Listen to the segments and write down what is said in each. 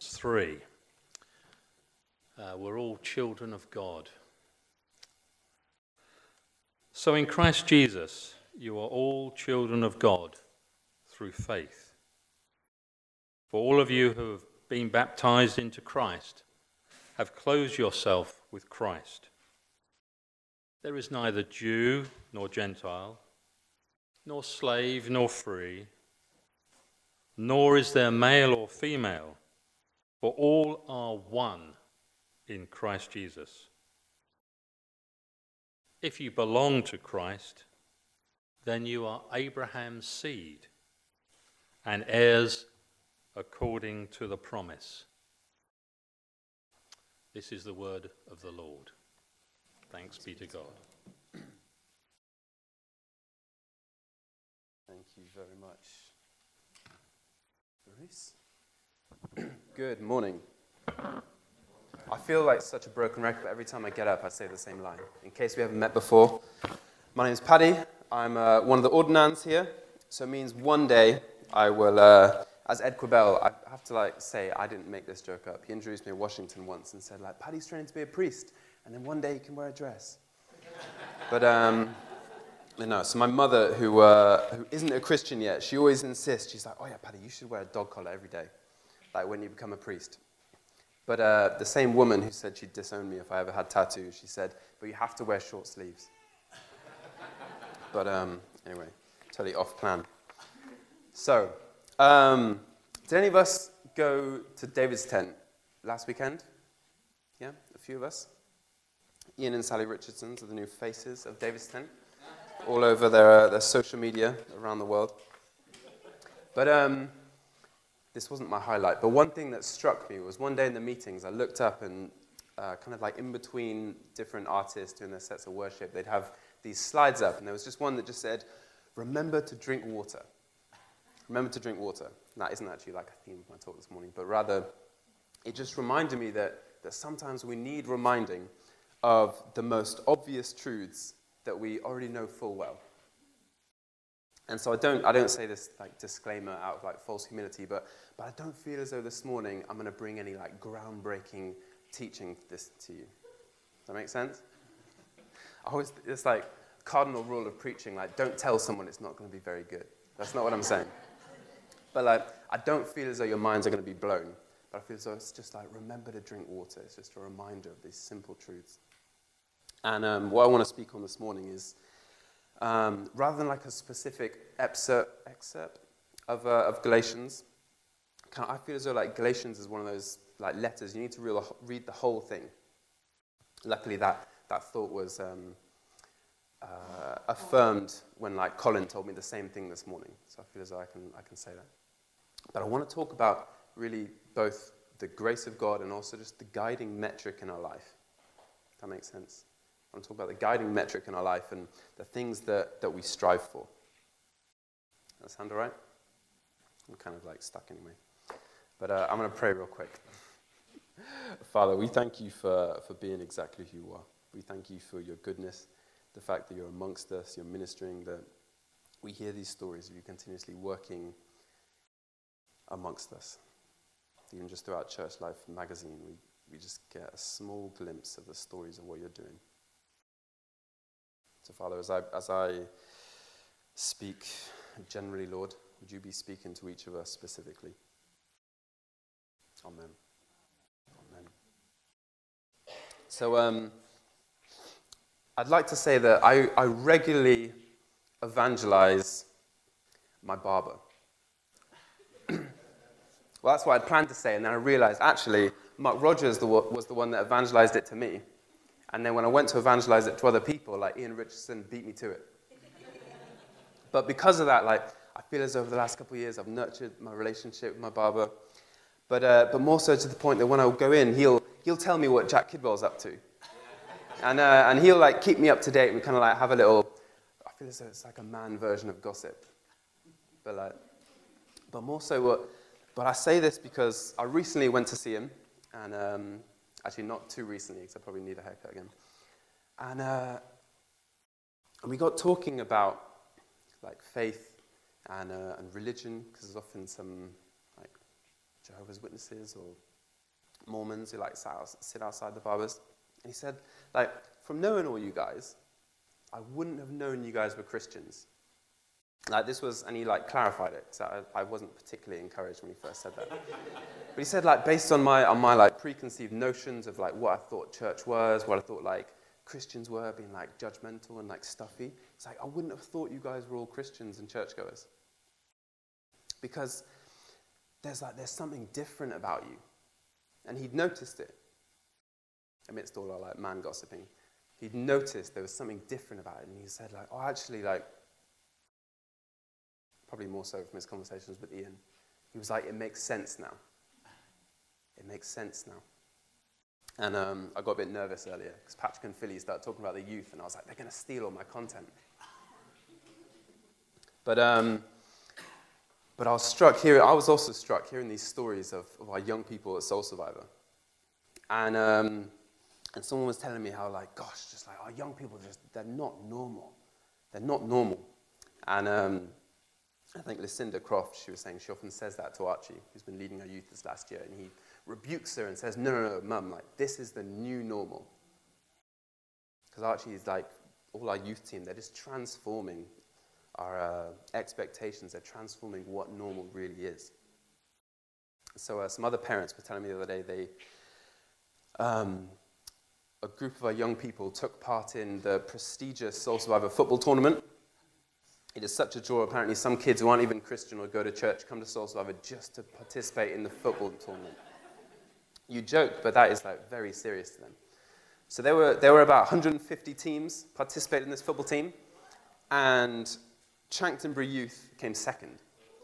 It's 3. We're all children of God. So in Christ Jesus, you are all children of God through faith. For all of you who have been baptized into Christ have clothed yourself with Christ. There is neither Jew nor Gentile, nor slave nor free, nor is there male or female, for all are one in Christ Jesus. If you belong to Christ, then you are Abraham's seed and heirs according to the promise. This is the word of the Lord. Thanks be to God. Thank you very much, Bruce. Good morning. I feel like such a broken record, but every time I get up, I say the same line. In case we haven't met before, my name is Paddy. I'm one of the ordinands here, so it means one day I will, as Ed Quibell, I have to say I didn't make this joke up. He introduced me to Washington once and said, Paddy's training to be a priest, and then one day he can wear a dress. But no, so my mother, who isn't a Christian yet, she always insists, she's like, oh yeah, Paddy, you should wear a dog collar every day, like when you become a priest. But the same woman who said she'd disown me if I ever had tattoos, she said, but you have to wear short sleeves. But anyway, totally off plan. So, did any of us go to David's tent last weekend? Yeah, a few of us. Ian and Sally Richardsons are the new faces of David's tent, all over their social media around the world. But this wasn't my highlight, but one thing that struck me was one day in the meetings, I looked up and kind of like in between different artists doing their sets of worship, they'd have these slides up, and there was just one that just said, remember to drink water. Remember to drink water. And that isn't actually like a theme of my talk this morning, but rather it just reminded me that sometimes we need reminding of the most obvious truths that we already know full well. And so I don't say this like disclaimer out of like false humility, but I don't feel as though this morning I'm going to bring any like groundbreaking teaching this to you. Does that make sense? It's like cardinal rule of preaching, like don't tell someone it's not going to be very good. That's not what I'm saying. But like I don't feel as though your minds are going to be blown, but I feel as though it's just like remember to drink water. It's just a reminder of these simple truths. And what I want to speak on this morning is rather than like a specific excerpt of Galatians, I feel as though like Galatians is one of those like letters. You need to read the whole thing. Luckily, that thought was affirmed when like Colin told me the same thing this morning. So I feel as though I can say that. But I want to talk about really both the grace of God and also just the guiding metric in our life. If that makes sense. I want to talk about the guiding metric in our life and the things that we strive for. Does that sound all right? I'm kind of like stuck anyway. But I'm going to pray real quick. Father, we thank you for being exactly who you are. We thank you for your goodness, the fact that you're amongst us, you're ministering, that we hear these stories of you continuously working amongst us. Even just throughout Church Life magazine, we just get a small glimpse of the stories of what you're doing. So, Father, as I speak generally, Lord, would you be speaking to each of us specifically? Amen. Amen. So, I'd like to say that I regularly evangelize my barber. Well, that's what I'd planned to say, and then I realized, actually, Mark Rogers was the one that evangelized it to me. And then when I went to evangelize it to other people, like Ian Richardson beat me to it. But because of that, like, I feel as though over the last couple of years, I've nurtured my relationship with my barber. But more so to the point that when I go in, he'll tell me what Jack Kidwell's up to. And he'll like keep me up to date and kind of like have a little, I feel as though it's like a man version of gossip. But more so but I say this because I recently went to see him, and actually not too recently, because I probably need a haircut again. And we got talking about like faith and religion, because there's often some like Jehovah's Witnesses or Mormons who like sit outside the barbers. And he said, like, from knowing all you guys, I wouldn't have known you guys were Christians. Like this was, and he like clarified it, so I wasn't particularly encouraged when he first said that. But he said like based on my like preconceived notions of like what I thought church was, what I thought like Christians were, being like judgmental and like stuffy. It's like I wouldn't have thought you guys were all Christians and churchgoers. Because there's something different about you. And he'd noticed it amidst all our like man gossiping. He'd noticed there was something different about it, and he said like, oh actually like, probably more so from his conversations with Ian, he was like, it makes sense now. It makes sense now. And I got a bit nervous earlier, because Patrick and Philly started talking about the youth, and I was like, they're going to steal all my content. But I was also struck hearing these stories of our young people at Soul Survivor. And someone was telling me how like, gosh, just like our young people, they're not normal. They're not normal. And I think Lucinda Croft, she was saying, she often says that to Archie, who's been leading our youth this last year, and he rebukes her and says, no, Mum, like, this is the new normal. Because Archie is like, all our youth team, they're just transforming our expectations, they're transforming what normal really is. So some other parents were telling me the other day, a group of our young people took part in the prestigious Soul Survivor football tournament. It is such a draw. Apparently, some kids who aren't even Christian or go to church come to Soul Survivor just to participate in the football tournament. You joke, but that is like very serious to them. So there were about 150 teams participated in this football team, and Chanctonbury Youth came second.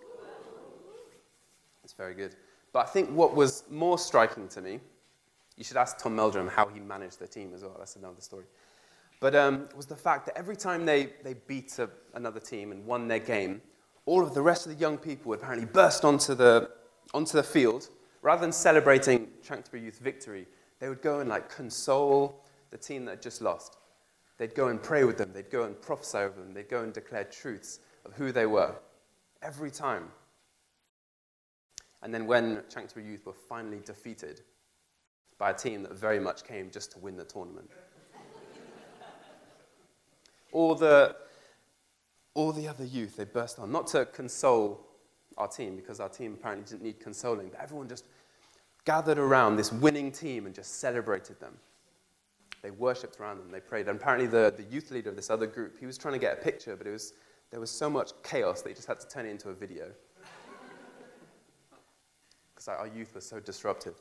It's very good. But I think what was more striking to me, you should ask Tom Meldrum how he managed the team as well. That's another story. But was the fact that every time they beat another team and won their game, all of the rest of the young people would apparently burst onto the field. Rather than celebrating Chanctonbury Youth victory, they would go and like console the team that had just lost. They'd go and pray with them. They'd go and prophesy over them. They'd go and declare truths of who they were. Every time. And then when Chanctonbury Youth were finally defeated by a team that very much came just to win the tournament, all the other youth, they burst on, not to console our team, because our team apparently didn't need consoling, but everyone just gathered around this winning team and just celebrated them. They worshipped around them, they prayed. And apparently the youth leader of this other group, he was trying to get a picture, but there was so much chaos that he just had to turn it into a video. Because our youth was so disruptive.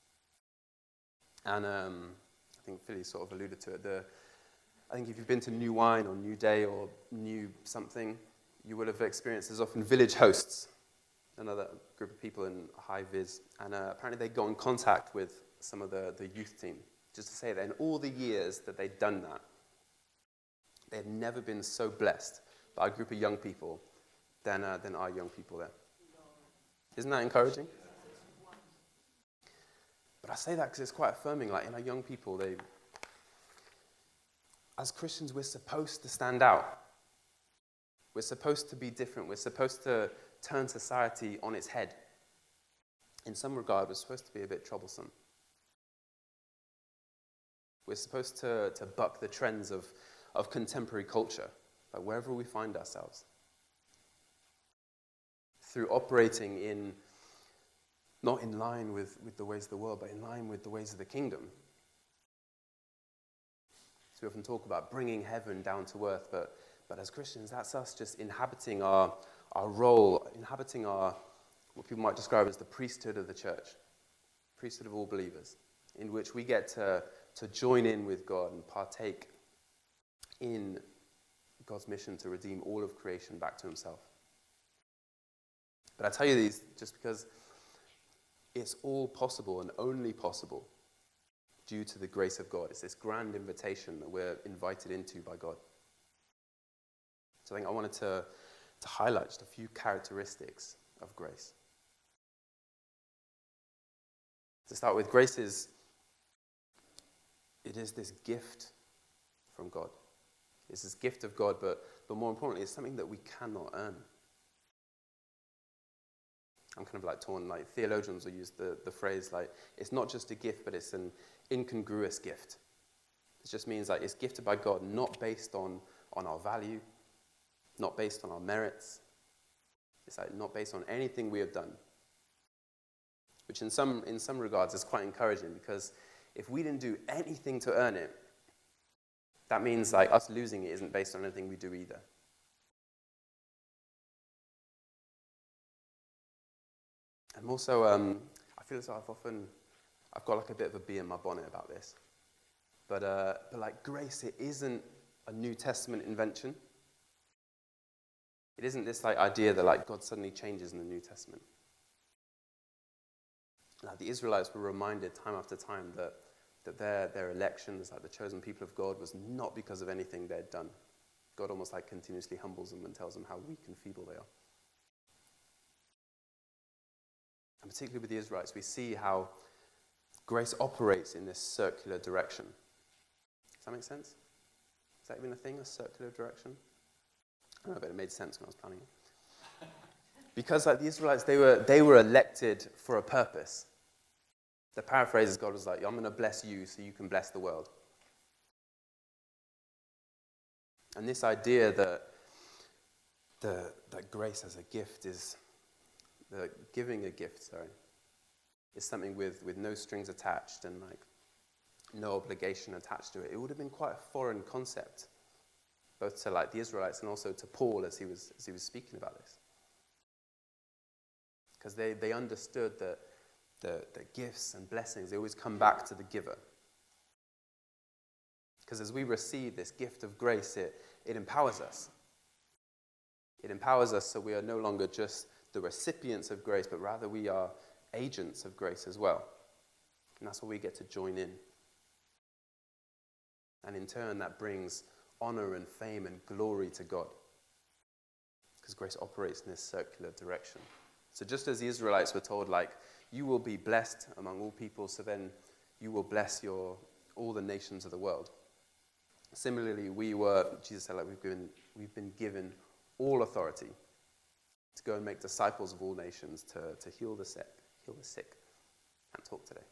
And I think Philly sort of alluded to it. I think if you've been to New Wine or New Day or New something, you will have experienced there's often village hosts, another group of people in high vis, and apparently they got in contact with some of the youth team, just to say that in all the years that they'd done that, they had never been so blessed by a group of young people than our young people there. Isn't that encouraging? But I say that because it's quite affirming, like in our young people, as Christians, we're supposed to stand out. We're supposed to be different. We're supposed to turn society on its head. In some regard, we're supposed to be a bit troublesome. We're supposed to buck the trends of contemporary culture, like wherever we find ourselves. Through operating not in line with the ways of the world, but in line with the ways of the kingdom. So we often talk about bringing heaven down to earth, but as Christians, that's us just inhabiting our role, inhabiting what people might describe as the priesthood of the church, priesthood of all believers, in which we get to join in with God and partake in God's mission to redeem all of creation back to himself. But I tell you these just because it's all possible and only possible due to the grace of God. It's this grand invitation that we're invited into by God. So I think I wanted to highlight just a few characteristics of grace. To start with, grace is this gift from God. It's this gift of God, but more importantly, it's something that we cannot earn. I'm kind of like torn. Like theologians will use the phrase like, it's not just a gift, but it's an incongruous gift. It just means like it's gifted by God, not based on our value, not based on our merits. It's like not based on anything we have done. Which in some regards is quite encouraging, because if we didn't do anything to earn it, that means like us losing it isn't based on anything we do either. And also, I feel as though I've got like a bit of a bee in my bonnet about this. But like grace, it isn't a New Testament invention. It isn't this like idea that like God suddenly changes in the New Testament. Like the Israelites were reminded time after time that their elections, like the chosen people of God, was not because of anything they'd done. God almost like continuously humbles them and tells them how weak and feeble they are. And particularly with the Israelites, we see how grace operates in this circular direction. Does that make sense? Is that even a thing, a circular direction? I don't know, but it made sense when I was planning it. Because like the Israelites, they were elected for a purpose. The paraphrase is God was like, I'm going to bless you so you can bless the world. And this idea that grace as a gift is, giving a gift, is something with no strings attached and like no obligation attached to it. It would have been quite a foreign concept, both to like the Israelites and also to Paul as he was speaking about this. Because they understood that the gifts and blessings, they always come back to the giver. Because as we receive this gift of grace, it empowers us. It empowers us so we are no longer just the recipients of grace, but rather we are agents of grace as well. And that's where we get to join in. And in turn, that brings honor and fame and glory to God. Because grace operates in this circular direction. So just as the Israelites were told, like, you will be blessed among all people, so then you will bless all the nations of the world. Similarly, Jesus said, like, we've been given all authority to go and make disciples of all nations, to heal the sick, and talk today.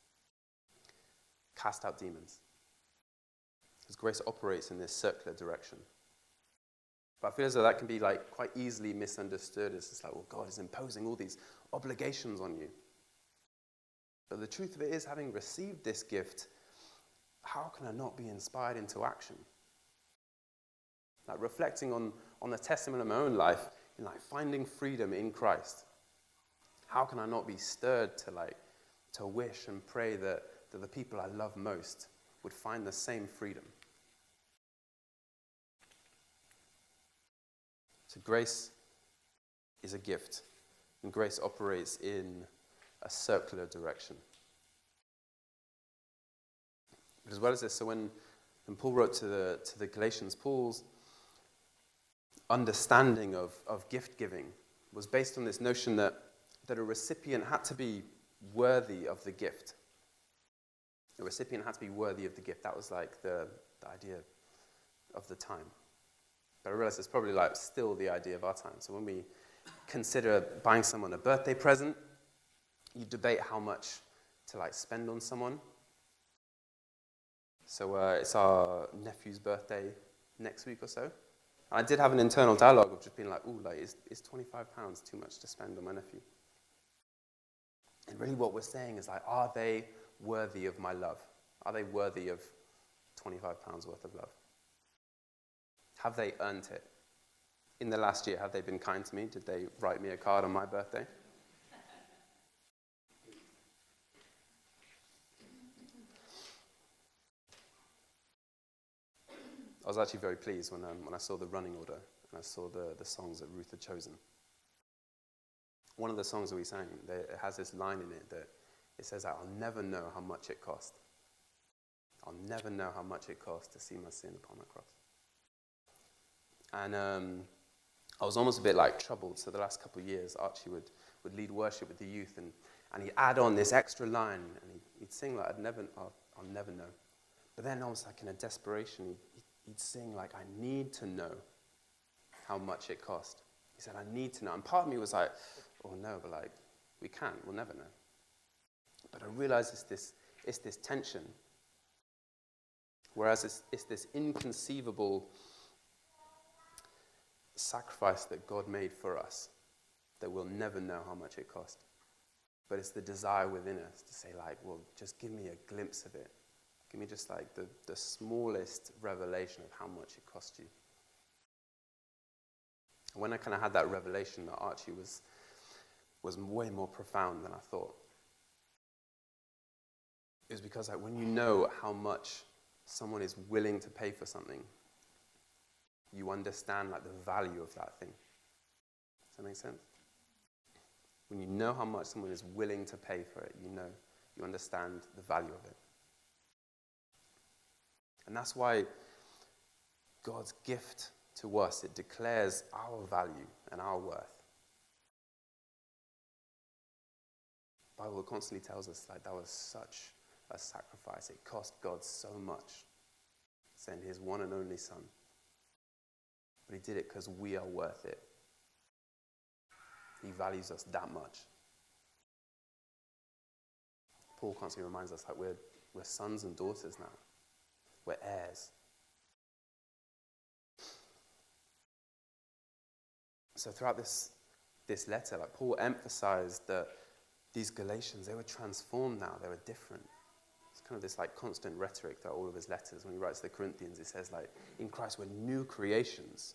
Cast out demons. Because grace operates in this circular direction. But I feel as though that can be like quite easily misunderstood as just like, well, God is imposing all these obligations on you. But the truth of it is, having received this gift, how can I not be inspired into action? Like reflecting on the testament of my own life, and like finding freedom in Christ. How can I not be stirred to wish and pray that the people I love most would find the same freedom? So grace is a gift, and grace operates in a circular direction. But as well as this, so when Paul wrote to the Galatians, Paul's understanding of gift giving was based on this notion that a recipient had to be worthy of the gift. The recipient had to be worthy of the gift. That was like the idea of the time. But I realize it's probably like still the idea of our time. So when we consider buying someone a birthday present, you debate how much to like spend on someone. So it's our nephew's birthday next week or so. And I did have an internal dialogue of just being like, ooh, like is £25 too much to spend on my nephew? And really what we're saying is like, are they worthy of my love? Are they worthy of £25 worth of love? Have they earned it? In the last year, have they been kind to me? Did they write me a card on my birthday? I was actually very pleased when I saw the running order and I saw the songs that Ruth had chosen. One of the songs that we sang, it has this line in it that it says, I'll never know how much it cost. I'll never know how much it cost to see my sin upon the cross. And I was almost a bit like troubled. So the last couple of years, Archie would lead worship with the youth, and he'd add on this extra line, and he'd sing like, I'll never know. But then I was like in a desperation, he'd sing like, I need to know how much it cost. He said, I need to know. And part of me was like, or no, but like, we can't, we'll never know. But I realize it's this tension. Whereas it's this inconceivable sacrifice that God made for us that we'll never know how much it cost. But it's the desire within us to say, like, well, just give me a glimpse of it. Give me just like the smallest revelation of how much it cost you. And when I kind of had that revelation that Archie was way more profound than I thought. It was because like when you know how much someone is willing to pay for something, you understand like the value of that thing. Does that make sense? When you know how much someone is willing to pay for it, you understand the value of it. And that's why God's gift to us, it declares our value and our worth. The Bible constantly tells us like that was such a sacrifice. It cost God so much. Send his one and only son. But he did it because we are worth it. He values us that much. Paul constantly reminds us that we're sons and daughters now. We're heirs. So throughout this letter, like Paul emphasized that these Galatians, they were transformed now. They were different. It's kind of this like constant rhetoric throughout all of his letters. When he writes to the Corinthians, he says like, in Christ we're new creations.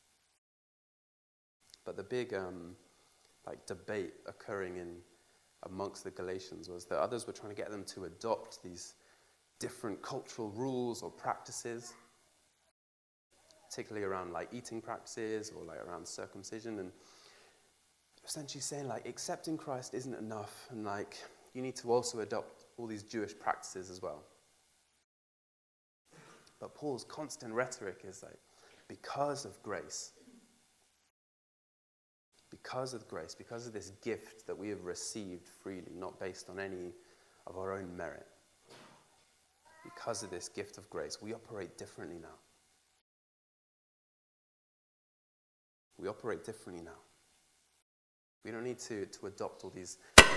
But the big like debate occurring amongst the Galatians was that others were trying to get them to adopt these different cultural rules or practices, particularly around like eating practices or like around circumcision, and essentially saying like accepting Christ isn't enough, and like you need to also adopt all these Jewish practices as well. But Paul's constant rhetoric is like, because of grace, because of this gift that we have received freely, not based on any of our own merit, because of this gift of grace, we operate differently now. We operate differently now. We don't need to adopt all these.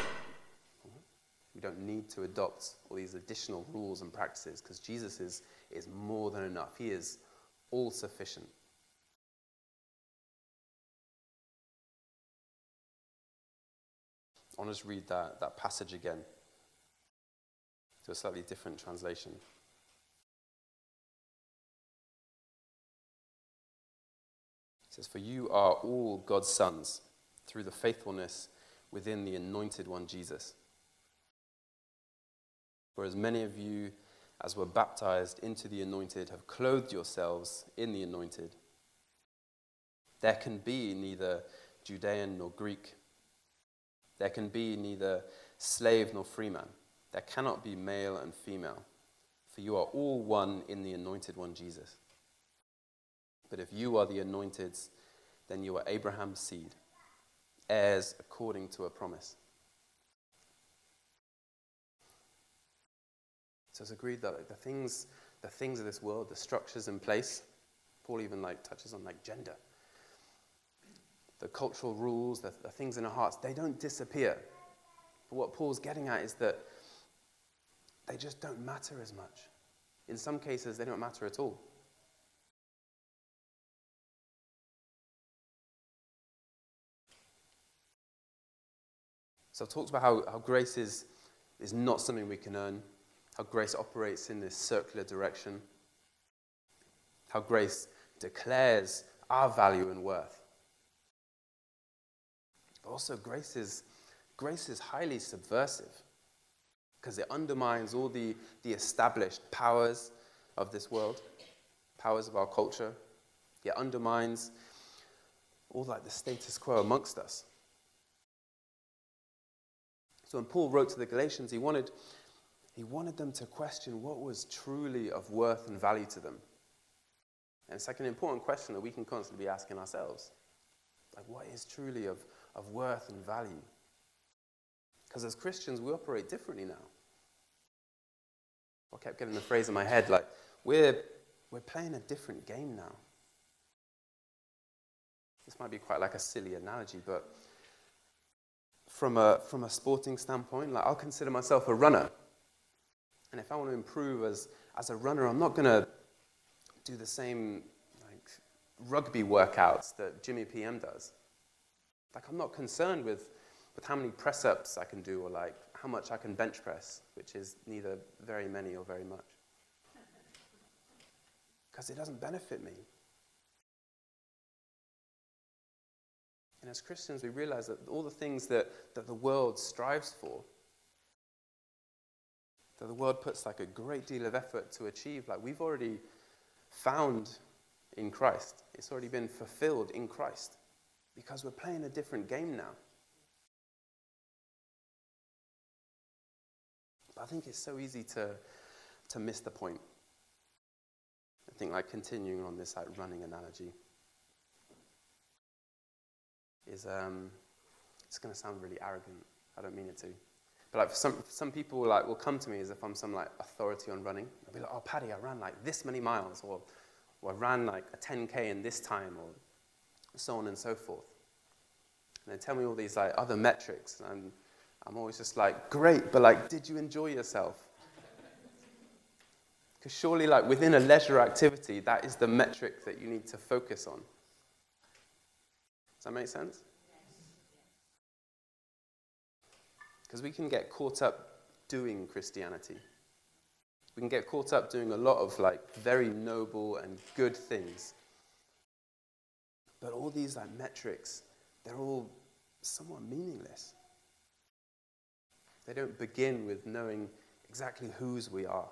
We don't need to adopt all these additional rules and practices because Jesus is more than enough. He is all sufficient. I want to just read that passage again to a slightly different translation. It says, "For you are all God's sons through the faithfulness within the anointed one, Jesus. For as many of you as were baptized into the anointed have clothed yourselves in the anointed. There can be neither Judean nor Greek. There can be neither slave nor free man. There cannot be male and female, for you are all one in the anointed one, Jesus. But if you are the anointed, then you are Abraham's seed, heirs according to a promise." So it's agreed that like, the things of this world, the structures in place, Paul even like touches on like gender. The cultural rules, the things in our hearts, they don't disappear. But what Paul's getting at is that they just don't matter as much. In some cases, they don't matter at all. So I've talked about how grace is not something we can earn, how grace operates in this circular direction, how grace declares our value and worth. But also grace is highly subversive because it undermines all the established powers of this world, powers of our culture. It undermines all like the status quo amongst us. So when Paul wrote to the Galatians, he wanted them to question what was truly of worth and value to them. And it's like an important question that we can constantly be asking ourselves. Like, what is truly of worth and value? Because as Christians, we operate differently now. I kept getting the phrase in my head, like, we're playing a different game now. This might be quite like a silly analogy, but from a sporting standpoint. Like, I'll consider myself a runner. And if I want to improve as a runner, I'm not going to do the same like rugby workouts that Jimmy PM does. Like, I'm not concerned with how many press-ups I can do or like how much I can bench press, which is neither very many or very much. Because it doesn't benefit me. And as Christians, we realize that all the things that the world strives for, that the world puts like a great deal of effort to achieve, like we've already found in Christ. It's already been fulfilled in Christ. Because we're playing a different game now. But I think it's so easy to miss the point. I think like continuing on this like running analogy is it's going to sound really arrogant. I don't mean it to. But like for some people like will come to me as if I'm some like authority on running. They'll be like, "Oh, Paddy, I ran like this many miles," or I ran like a 10K in this time, or so on and so forth. And they tell me all these like other metrics, and I'm always just like, great, but like, did you enjoy yourself? Because surely like within a leisure activity, that is the metric that you need to focus on. Does that make sense? Because we can get caught up doing Christianity. We can get caught up doing a lot of like very noble and good things. But all these like metrics, they're all somewhat meaningless. They don't begin with knowing exactly whose we are.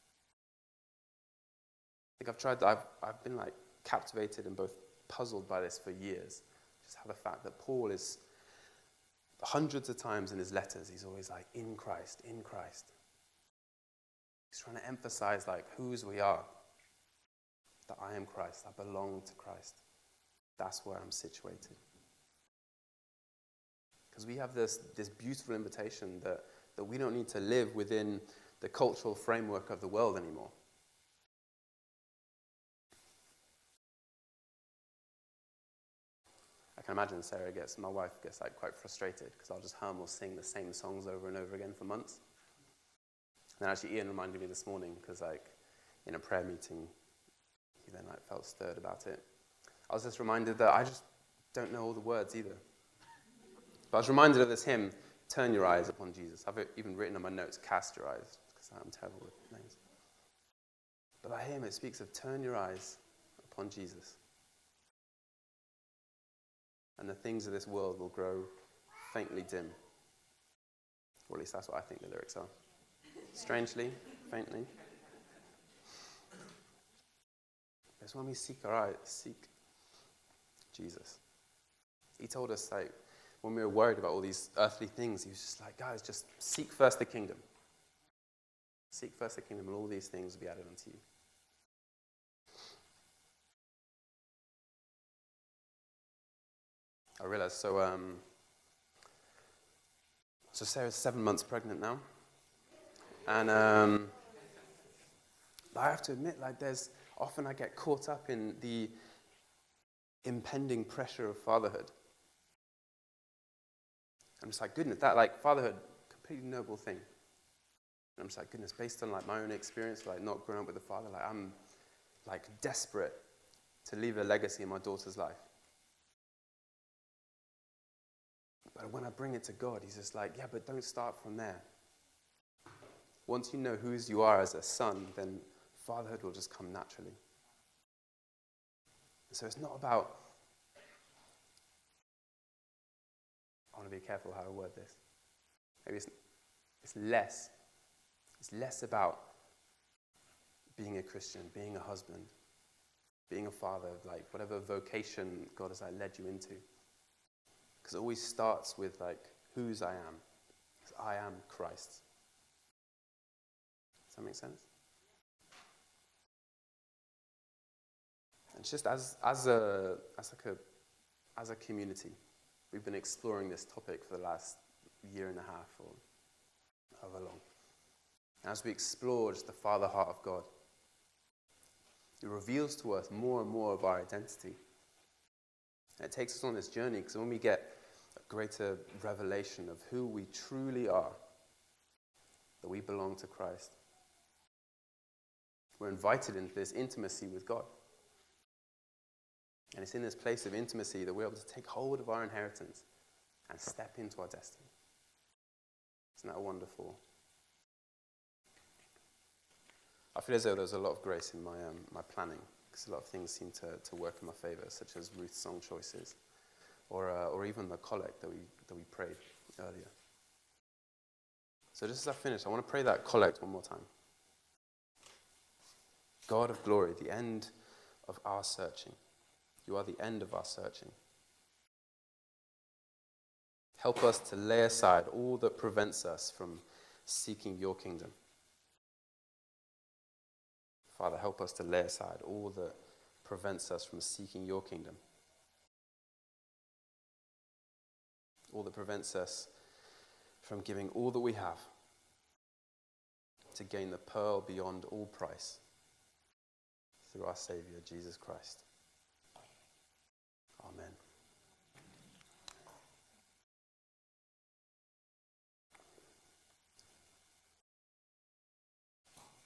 I think I've been like captivated and both puzzled by this for years. Just how the fact that Paul is hundreds of times in his letters, he's always like, in Christ, in Christ. He's trying to emphasize like whose we are. That I am Christ, I belong to Christ. That's where I'm situated. Because we have this beautiful invitation that we don't need to live within the cultural framework of the world anymore. I can imagine my wife gets like quite frustrated because I'll just hum or sing the same songs over and over again for months. And then actually Ian reminded me this morning because like in a prayer meeting, he then like felt stirred about it. I was just reminded that I just don't know all the words either. But I was reminded of this hymn, Turn Your Eyes Upon Jesus. I've even written on my notes, Cast Your Eyes, because I'm terrible with names. But that hymn, it speaks of turn your eyes upon Jesus. And the things of this world will grow faintly dim. Or at least that's what I think the lyrics are. Strangely, faintly. It's when we seek Jesus. He told us, like, when we were worried about all these earthly things, he was just like, guys, just seek first the kingdom. Seek first the kingdom, and all these things will be added unto you. I realized, so Sarah's 7 months pregnant now. And I have to admit, like, often I get caught up in the impending pressure of fatherhood. I'm just like, goodness, that, like, fatherhood, completely noble thing. And I'm just like, goodness, based on, like, my own experience, like, not growing up with a father, like, I'm, like, desperate to leave a legacy in my daughter's life. But when I bring it to God, he's just like, yeah, but don't start from there. Once you know whose you are as a son, then fatherhood will just come naturally. So it's not about, I want to be careful how I word this. Maybe it's less about being a Christian, being a husband, being a father, like whatever vocation God has like led you into. Because it always starts with like whose I am. Because I am Christ. Does that make sense? And just as a community, we've been exploring this topic for the last year and a half or however long. And as we explore just the Father heart of God, it reveals to us more and more of our identity. And it takes us on this journey because when we get greater revelation of who we truly are, that we belong to Christ. We're invited into this intimacy with God. And it's in this place of intimacy that we're able to take hold of our inheritance and step into our destiny. Isn't that wonderful? I feel as though there's a lot of grace in my planning, because a lot of things seem to work in my favor, such as Ruth's song choices, or even the collect that we prayed earlier. So just as I finish, I want to pray that collect one more time. God of glory, the end of our searching. You are the end of our searching. Help us to lay aside all that prevents us from seeking your kingdom. Father, help us to lay aside all that prevents us from seeking your kingdom. All that prevents us from giving all that we have to gain the pearl beyond all price through our Savior, Jesus Christ.